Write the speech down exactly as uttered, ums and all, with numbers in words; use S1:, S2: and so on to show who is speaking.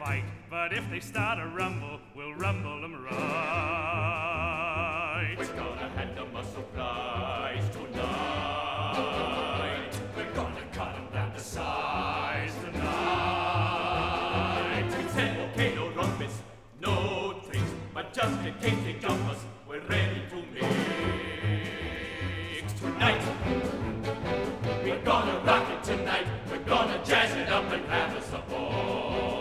S1: fight, but if they start a rumble, we'll rumble 'em right.
S2: We're gonna hand 'em a surprise tonight. We're gonna cut 'em down to size tonight. We said, okay, no rumpus, no tricks, but just in case they jump us, we're ready to mix tonight.